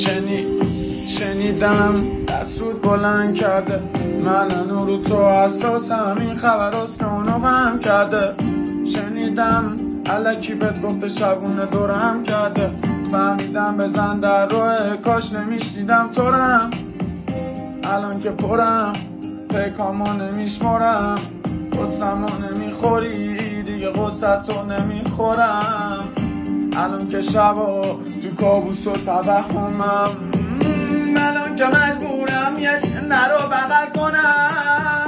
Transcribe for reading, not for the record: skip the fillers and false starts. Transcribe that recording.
شنیدم دستود بلند کرده، من رو تو حساسم، این خبر هست که اونو غم کرده. شنیدم الکی بهت گفته شبونه دورم کرده، فهمیدم بزن در روه، کاش نمیشنیدم تورم. الان که پرم پیکامو نمیشمارم، قصمو نمیخوری دیگه قصتو نمیخورم. الان که شبا تو کابوس و توهمم، الان که مجبورم یه نرو بغل کنم.